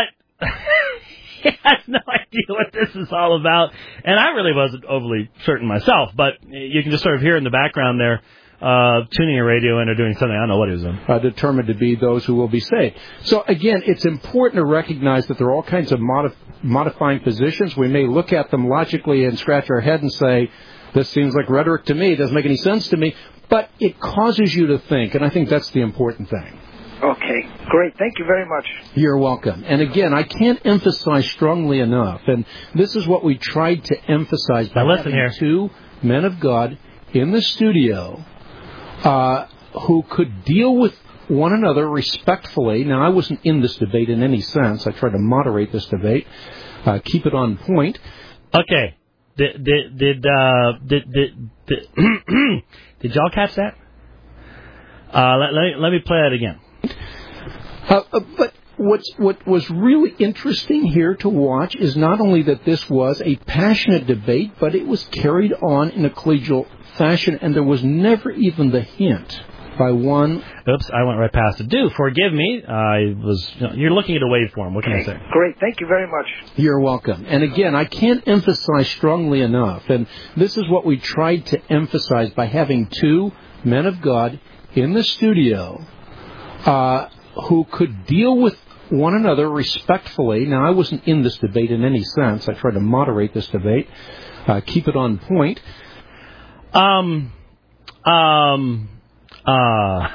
He has no idea what this is all about, and I really wasn't overly certain myself, but you can just sort of hear in the background there, uh, tuning a radio in or doing something. I don't know what he was doing. Uh, determined to be those who will be saved. So again, it's important to recognize that there are all kinds of modif- modifying positions. We may look at them logically and scratch our head and say, this seems like rhetoric to me, it doesn't make any sense to me, but it causes you to think, and I think that's the important thing. Okay, great. Thank you very much. You're welcome. And again, I can't emphasize strongly enough, and this is what we tried to emphasize by now listen having here. two men of God in the studio uh, who could deal with one another respectfully. Now, I wasn't in this debate in any sense. I tried to moderate this debate, uh, keep it on point. Okay. Did did did uh, did did did, did y'all catch that? Uh, let, let me let me play that again. Uh, uh, but what's what was really interesting here to watch is not only that this was a passionate debate, but it was carried on in a collegial fashion, and there was never even the hint by one. Oops, I went right past it. Do forgive me. I was. You know, you're looking at a waveform. What can I say? Great, thank you very much. You're welcome. And again, I can't emphasize strongly enough, and this is what we tried to emphasize by having two men of God in the studio uh, who could deal with one another respectfully. Now, I wasn't in this debate in any sense. I tried to moderate this debate, uh, keep it on point. Um, um, uh,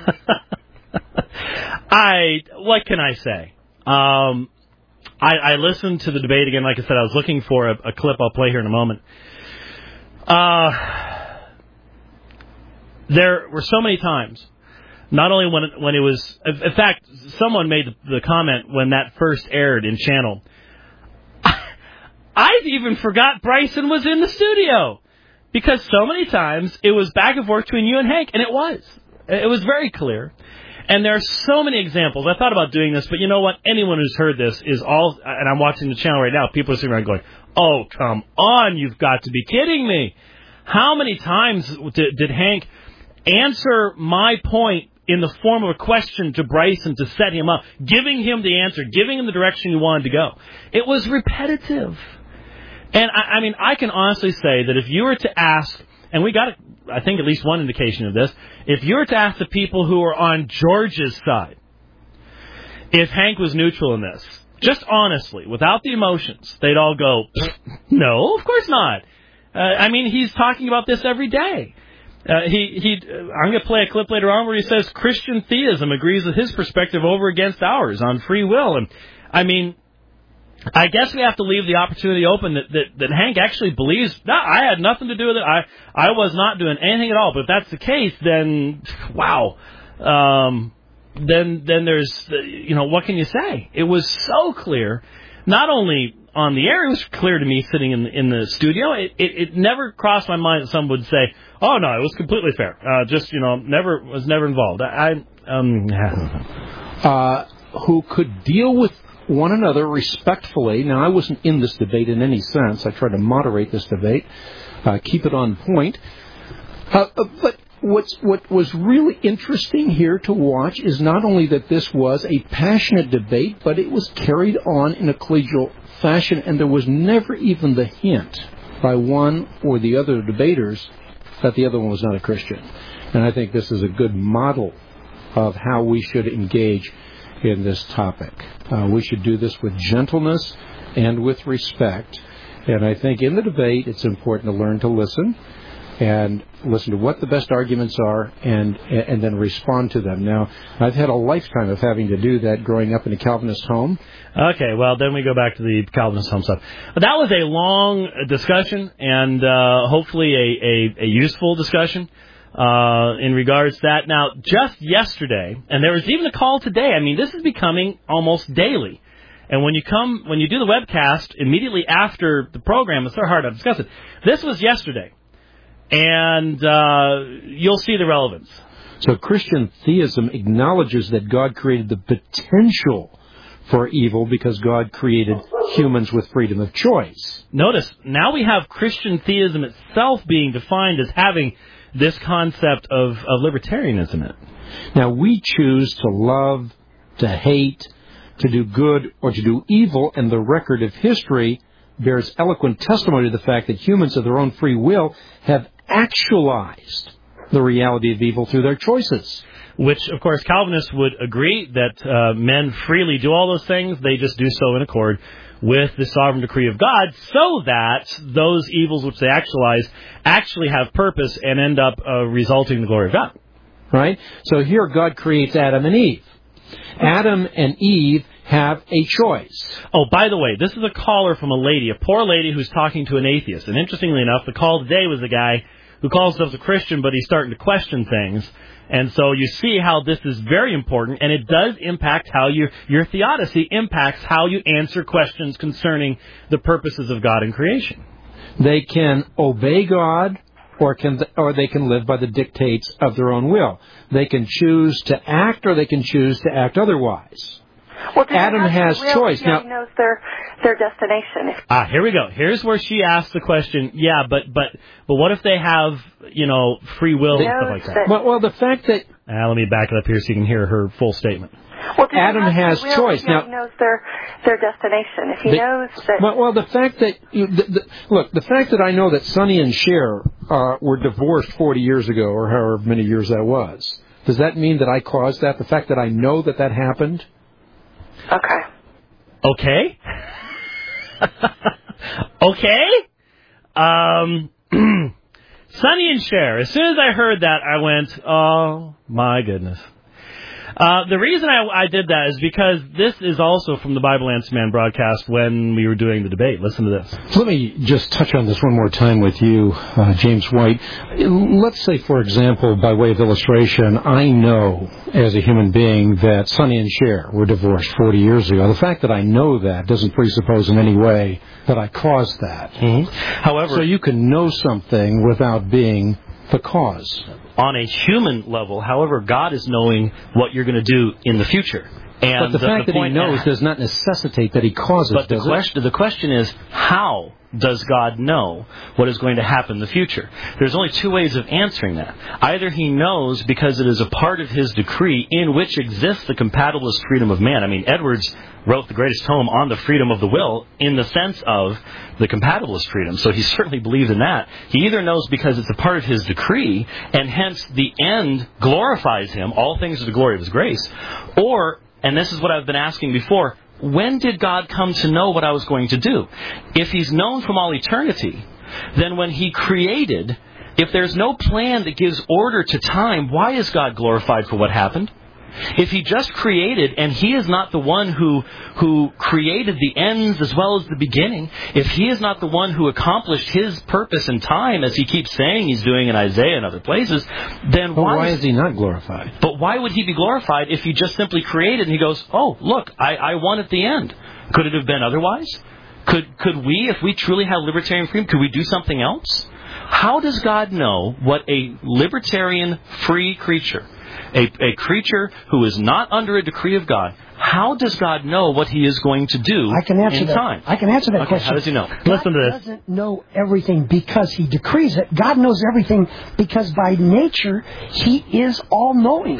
I, what can I say? Um, I, I listened to the debate again. Like I said, I was looking for a, a clip I'll play here in a moment. Uh, there were so many times, not only when it, when it was, in fact, someone made the comment when that first aired in Channel. I even forgot Bryson was in the studio. Because so many times it was back and forth between you and Hank, and it was. It was very clear. And there are so many examples. I thought about doing this, but you know what? Anyone who's heard this is all, and I'm watching the channel right now, people are sitting around going, oh, come on, you've got to be kidding me. How many times did, did Hank answer my point in the form of a question to Bryson to set him up, giving him the answer, giving him the direction he wanted to go? It was repetitive. And, I, I mean, I can honestly say that if you were to ask, and we got, I think, at least one indication of this, if you were to ask the people who are on George's side, if Hank was neutral in this, just honestly, without the emotions, they'd all go, no, of course not. Uh, I mean, he's talking about this every day. Uh, he, he, uh, I'm going to play a clip later on where he says Christian theism agrees with his perspective over against ours on free will. And, I mean, I guess we have to leave the opportunity open that, that, that Hank actually believes, no, I had nothing to do with it. I, I was not doing anything at all. But if that's the case, then, wow, um, then, then there's, you know, what can you say? It was so clear, not only on the air, it was clear to me sitting in, in the studio. It, it, it never crossed my mind that someone would say, oh, no, it was completely fair. Uh, just, you know, never, was never involved. I, um, uh, who could deal with one another respectfully. Now, I wasn't in this debate in any sense. I tried to moderate this debate, uh, keep it on point. Uh, but what's, what was really interesting here to watch is not only that this was a passionate debate, but it was carried on in a collegial fashion, and there was never even the hint by one or the other debaters that the other one was not a Christian. And I think this is a good model of how we should engage in this topic. Uh, we should do this with gentleness and with respect. And I think in the debate, it's important to learn to listen and listen to what the best arguments are and and then respond to them. Now, I've had a lifetime of having to do that growing up in a Calvinist home. Okay, well, then we go back to the Calvinist home stuff. But that was a long discussion and uh, hopefully a, a, a useful discussion. Uh, in regards to that. Now, just yesterday, and there was even a call today. I mean, this is becoming almost daily. And when you come, when you do the webcast immediately after the program, it's so hard to discuss it. This was yesterday. And uh, you'll see the relevance. So Christian theism acknowledges that God created the potential for evil because God created humans with freedom of choice. Notice, now we have Christian theism itself being defined as having this concept of, of libertarianism in it. Now, we choose to love, to hate, to do good, or to do evil, and the record of history bears eloquent testimony to the fact that humans of their own free will have actualized the reality of evil through their choices. Which, of course, Calvinists would agree that uh, men freely do all those things. They just do so in accord with the sovereign decree of God, so that those evils which they actualize actually have purpose and end up uh, resulting in the glory of God. Right? So here God creates Adam and Eve. Adam and Eve have a choice. Oh, by the way, this is a caller from a lady, a poor lady who's talking to an atheist. And interestingly enough, the call today was a guy who calls himself a Christian, but he's starting to question things. And so you see how this is very important, and it does impact how you, your theodicy impacts how you answer questions concerning the purposes of God in creation. They can obey God, or can or they can live by the dictates of their own will. They can choose to act, or they can choose to act otherwise. Well, Adam has choice. Now, Now, knows their their destination. Ah, here we go. Here's where she asks the question. Yeah, but but but what if they have, you know, free will and stuff like that? Well, well, the fact that uh, let me back it up here so you can hear her full statement. Well, Adam has will, choice. You know, now, he knows their their destination. If he the, knows that. Well, well, the fact that you, the, the, look, the fact that I know that Sonny and Cher uh, were divorced forty years ago, or however many years that was, does that mean that I caused that? The fact that I know that that happened. Okay. Okay. okay. Um, Sonny and Cher. As soon as I heard that, I went, "Oh my goodness." Uh, the reason I, I did that is because this is also from the Bible Answer Man broadcast when we were doing the debate. Listen to this. So let me just touch on this one more time with you, uh, James White. Let's say, for example, by way of illustration, I know as a human being that Sonny and Cher were divorced forty years ago. The fact that I know that doesn't presuppose in any way that I caused that. Mm-hmm. However, so you can know something without being the cause. On a human level, however, God is knowing what you're going to do in the future. And but the, the fact the that he knows does not necessitate that he causes, But does the question, it? the question is, how does God know what is going to happen in the future? There's only two ways of answering that. Either he knows because it is a part of his decree in which exists the compatibilist freedom of man. I mean, Edwards wrote the greatest tome on the freedom of the will in the sense of the compatibilist freedom. So he certainly believed in that. He either knows because it's a part of his decree, and hence the end glorifies him, all things are the glory of his grace, or, and this is what I've been asking before, when did God come to know what I was going to do? If he's known from all eternity, then when he created, if there's no plan that gives order to time, why is God glorified for what happened? If he just created, and he is not the one who who created the ends as well as the beginning, if he is not the one who accomplished his purpose in time, as he keeps saying he's doing in Isaiah and other places, then well, why, why is he not glorified? But why would he be glorified if he just simply created and he goes, oh, look, I, I won at the end? Could it have been otherwise? Could could we, if we truly have libertarian freedom, could we do something else? How does God know what a libertarian free creature, A, a creature who is not under a decree of God, how does God know what he is going to do I can answer in that. time? I can answer that okay, question. How does he know? God Listen to this. doesn't know everything because he decrees it. God knows everything because by nature he is all-knowing.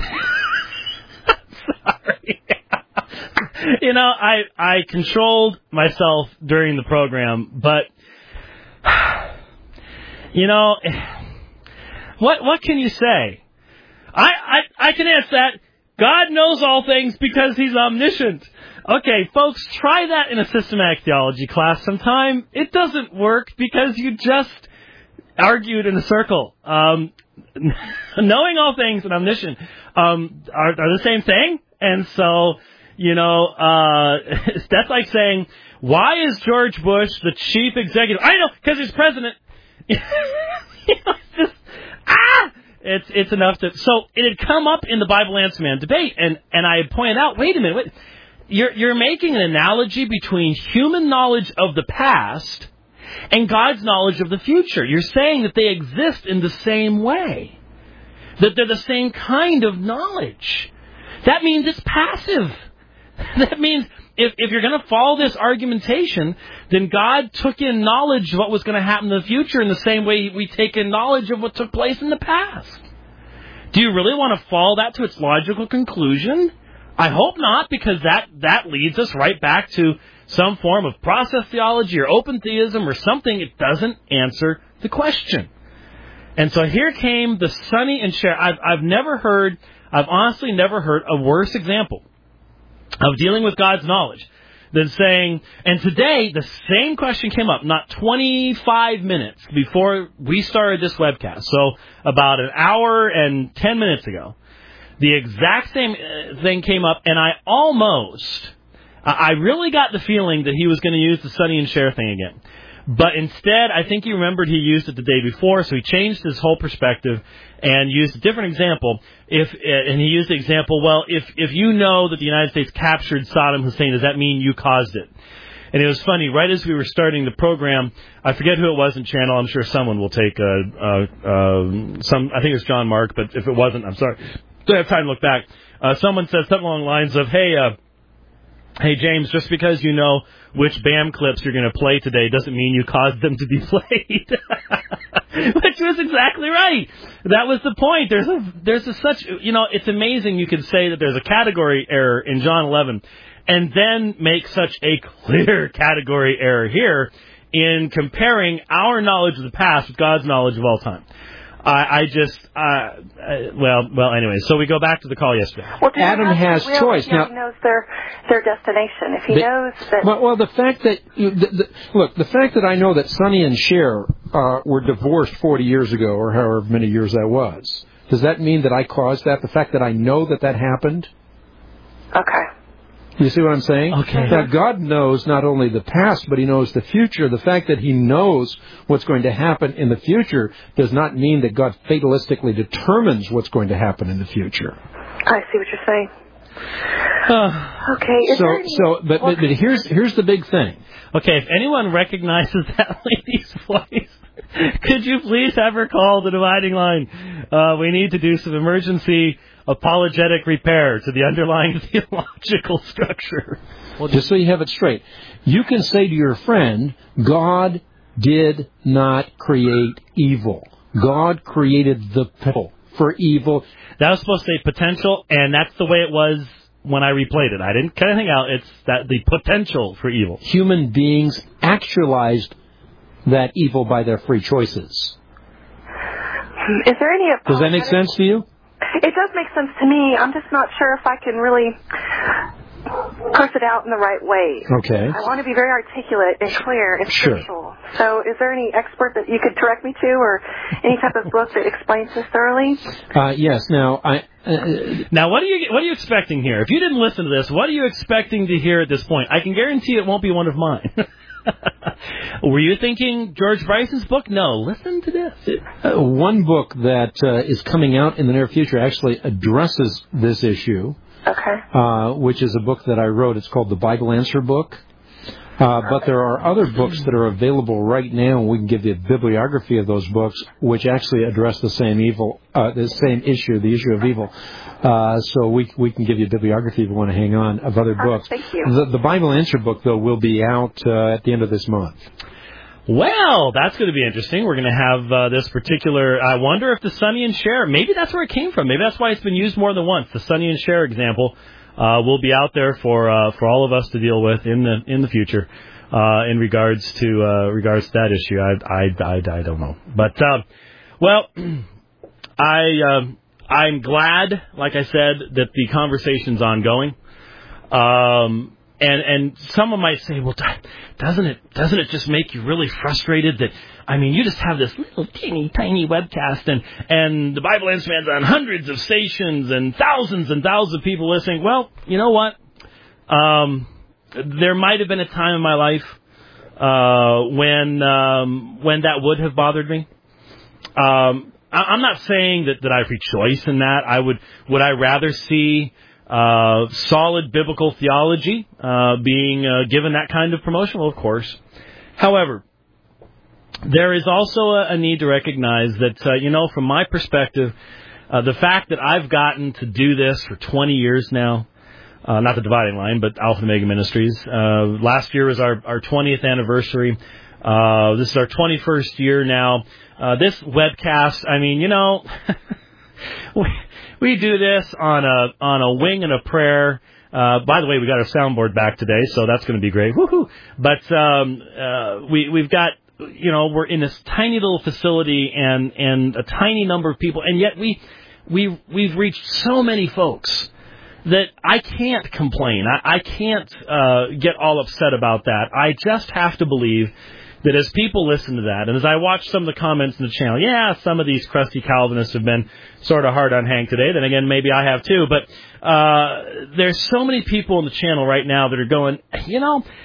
Sorry. You know, I, I controlled myself during the program, but, you know, what what can you say? I, I, I can answer that. God knows all things because he's omniscient. Okay, folks, try that in a systematic theology class sometime. It doesn't work because you just argued in a circle. Um, knowing all things and omniscient um, are, are the same thing. And so, you know, uh, that's like saying, why is George Bush the chief executive? I know, because he's president. You know, it's just, ah! It's it's enough to... So it had come up in the Bible Answer Man debate, and, and I had pointed out, wait a minute, wait, you're, you're making an analogy between human knowledge of the past and God's knowledge of the future. You're saying that they exist in the same way, that they're the same kind of knowledge. That means it's passive. That means if, if you're going to follow this argumentation, then God took in knowledge of what was going to happen in the future in the same way we take in knowledge of what took place in the past. Do you really want to follow that to its logical conclusion? I hope not, because that, that leads us right back to some form of process theology or open theism or something. It doesn't answer the question. And so here came the Sonny and Cher. I've, I've never heard, I've honestly never heard a worse example of dealing with God's knowledge than saying, and today the same question came up, not twenty-five minutes before we started this webcast, so about an hour and ten minutes ago, the exact same thing came up, and I almost, I really got the feeling that he was going to use the Sonny and Cher thing again. But instead, I think he remembered he used it the day before, so he changed his whole perspective and used a different example. If and he used the example, well, if if you know that the United States captured Saddam Hussein, does that mean you caused it? And it was funny, right as we were starting the program, I forget who it was in channel, I'm sure someone will take, uh, uh, uh, some, I think it was John Mark, but if it wasn't, I'm sorry, don't have time to look back. Uh, someone said something along the lines of, hey, uh, hey James, just because you know which BAM clips you're going to play today doesn't mean you caused them to be played. Which was exactly right. That was the point. There's a, there's a such, you know, it's amazing you can say that there's a category error in John eleven and then make such a clear category error here in comparing our knowledge of the past with God's knowledge of all time. I, I just, uh, uh, well, well. Anyway, so we go back to the call yesterday. Well, Adam has will, choice if he now. knows their their destination. If he the, knows that. Well, well, the fact that you, the, the, look, the fact that I know that Sonny and Cher uh, were divorced forty years ago, or however many years that was, does that mean that I caused that? The fact that I know that that happened. Okay. You see what I'm saying? Okay. Now, God knows not only the past, but He knows the future. The fact that He knows what's going to happen in the future does not mean that God fatalistically determines what's going to happen in the future. I see what you're saying. Uh, okay. Is so, there any, so, but, but, but here's here's the big thing. Okay, if anyone recognizes that lady's voice, could you please have her call the dividing line? Uh, we need to do some emergency apologetic repair to the underlying theological structure. Well, just so you have it straight, you can say to your friend, God did not create evil. God created the potential for evil. That was supposed to say potential, and that's the way it was when I replayed it. I didn't cut anything out. It's that the potential for evil. Human beings actualized that evil by their free choices. Is there any apologetic... Does that make sense to you? It does make sense to me. I'm just not sure if I can really parse it out in the right way. Okay. I want to be very articulate and clear and Sure. spiritual. So is there any expert that you could direct me to, or any type of book that explains this thoroughly? Uh, yes. Now, I... Uh, now, what are you what are you expecting here? If you didn't listen to this, what are you expecting to hear at this point? I can guarantee it won't be one of mine. Were you thinking George Bryce's book? No. Listen to this. uh, one book that uh, is coming out in the near future actually addresses this issue, Okay. uh, which is a book that I wrote. It's called the Bible Answer Book. Uh, but there are other books that are available right now, and we can give you a bibliography of those books, which actually address the same evil, uh, the same issue, the issue of evil. Uh, so we we can give you a bibliography if you want to hang on of other books. Thank you. The, the Bible Answer Book, though, will be out uh, at the end of this month. Well, that's going to be interesting. We're going to have uh, this particular... I wonder if the Sonny and Cher... Maybe that's where it came from. Maybe that's why it's been used more than once. The Sonny and Cher example uh, will be out there for uh, for all of us to deal with in the in the future uh, in regards to uh, regards to that issue. I I I, I don't know, but uh, well, I uh, I'm glad, like I said, that the conversation's ongoing. Um, And and someone might say, well, doesn't it doesn't it just make you really frustrated that, I mean, you just have this little teeny tiny webcast and, and the Bible Answer Man's on hundreds of stations and thousands and thousands of people listening. Well, you know what? Um, there might have been a time in my life uh, when um, when that would have bothered me. Um, I, I'm not saying that, that I rejoice in that. I would would I rather see Uh, solid biblical theology uh, being uh, given that kind of promotion? Well, of course. However, there is also a, a need to recognize that, uh, you know, from my perspective, uh, the fact that I've gotten to do this for twenty years now, uh, not the Dividing Line, but Alpha and Omega Ministries. Uh, last year was our, our twentieth anniversary. Uh, this is our twenty-first year now. Uh, this webcast, I mean, you know... we, We do this on a on a wing and a prayer. Uh, by the way, we got our soundboard back today, so that's going to be great. Woohoo! But um, uh, we we've got, you know, we're in this tiny little facility and and a tiny number of people, and yet we we we've reached so many folks that I can't complain. I, I can't uh, get all upset about that. I just have to believe that as people listen to that, and as I watch some of the comments in the channel, yeah, some of these crusty Calvinists have been sort of hard on Hank today. Then again, maybe I have too. But uh, there's so many people in the channel right now that are going, you know,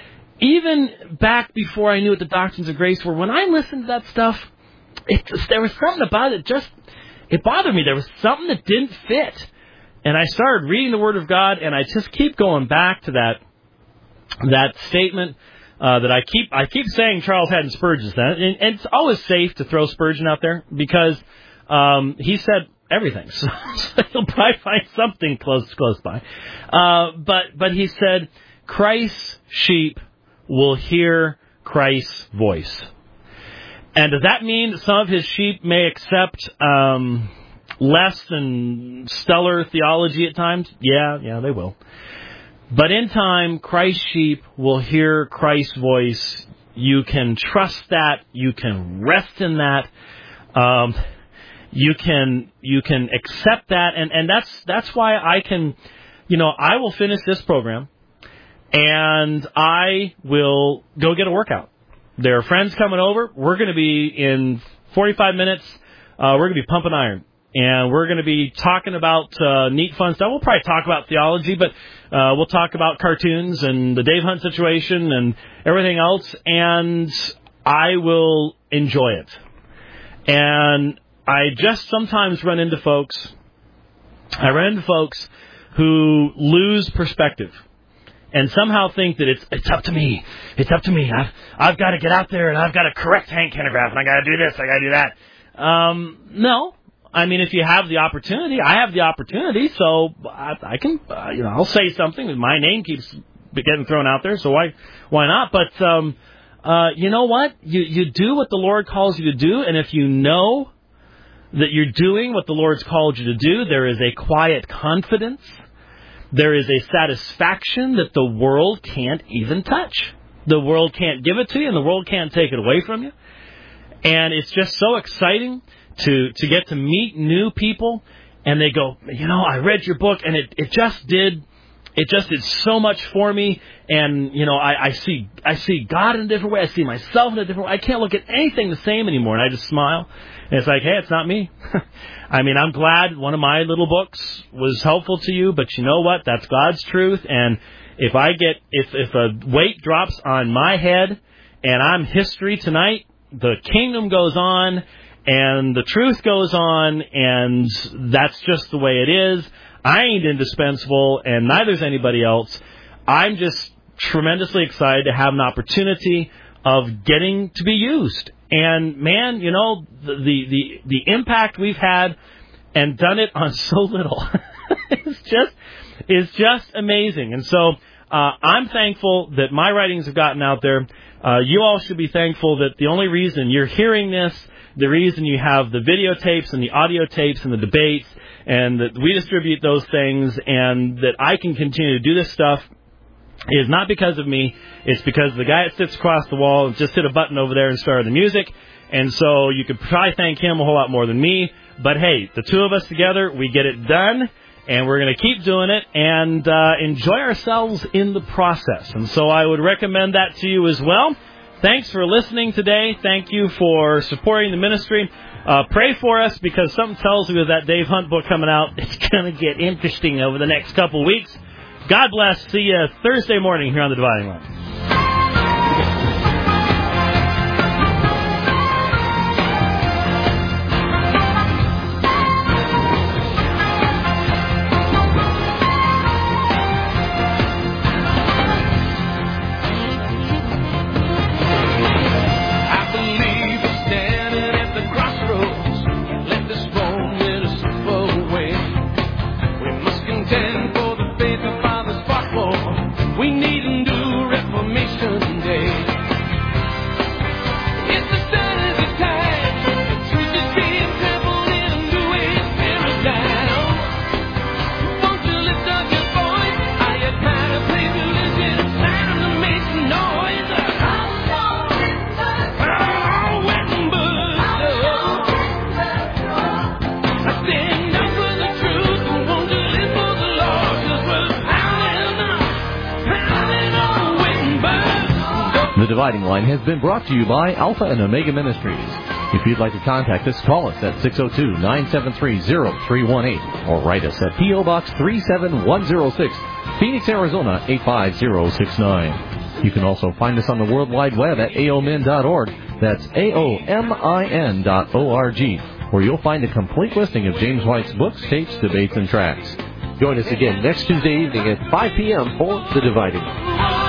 even back before I knew what the doctrines of grace were, when I listened to that stuff, it, there was something about it just, it bothered me. There was something that didn't fit. And I started reading the Word of God, and I just keep going back to that that statement uh, that I keep I keep saying Charles Haddon Spurgeon said, and, and it's always safe to throw Spurgeon out there because um, he said everything, so you'll probably find something close close by. Uh, but but he said, Christ's sheep will hear Christ's voice. And does that mean that some of his sheep may accept um, less than stellar theology at times? Yeah, yeah, they will. But in time, Christ's sheep will hear Christ's voice. You can trust that. You can rest in that. Um, you can you can accept that, and, and that's that's why I can, you know, I will finish this program, and I will go get a workout. There are friends coming over. We're going to be in forty-five minutes. Uh, we're going to be pumping iron. And we're going to be talking about uh, neat, fun stuff. We'll probably talk about theology, but uh, we'll talk about cartoons and the Dave Hunt situation and everything else. And I will enjoy it. And I just sometimes run into folks, I run into folks who lose perspective. And somehow think that it's it's up to me. It's up to me. I've I've got to get out there and I've got to correct Hank Hanegraaff and I got to do this. I got to do that. Um, no, I mean if you have the opportunity, I have the opportunity, so I, I can. Uh, you know, I'll say something. My name keeps getting thrown out there, so why why not? But um, uh, you know what? You you do what the Lord calls you to do, and if you know that you're doing what the Lord's called you to do, there is a quiet confidence. There is a satisfaction that the world can't even touch. The world can't give it to you, and the world can't take it away from you. And it's just so exciting to, to get to meet new people, and they go, you know, I read your book, and it, it just did, it just did so much for me, and, you know, I, I see I see God in a different way, I see myself in a different way, I can't look at anything the same anymore, and I just smile, and it's like, hey, it's not me. I mean, I'm glad one of my little books was helpful to you, but you know what? That's God's truth. And if I get, if, if a weight drops on my head and I'm history tonight, the kingdom goes on and the truth goes on, and that's just the way it is. I ain't indispensable, and neither's anybody else. I'm just tremendously excited to have an opportunity of getting to be used. And, man, you know, the, the, the, the impact we've had and done it on so little is just is just amazing. And so uh, I'm thankful that my writings have gotten out there. Uh, you all should be thankful that the only reason you're hearing this, the reason you have the videotapes and the audio tapes and the debates, and that we distribute those things, and that I can continue to do this stuff, is not because of me. It's because the guy that sits across the wall just hit a button over there and started the music. And so you could probably thank him a whole lot more than me. But, hey, the two of us together, we get it done. And we're going to keep doing it and uh, enjoy ourselves in the process. And so I would recommend that to you as well. Thanks for listening today. Thank you for supporting the ministry. Uh, pray for us, because something tells me with that Dave Hunt book coming out, it's going to get interesting over the next couple of weeks. God bless. See you Thursday morning here on The Dividing Line. The Dividing Line has been brought to you by Alpha and Omega Ministries. If you'd like to contact us, call us at six oh two, nine seven three, oh three one eight or write us at P O Box three seven one oh six, Phoenix, Arizona eight five zero six nine. You can also find us on the World Wide Web at A O M I N dot org. That's A O M I N dot O R G, where you'll find a complete listing of James White's books, tapes, debates, and tracks. Join us again next Tuesday evening at five p.m. for The Dividing Line.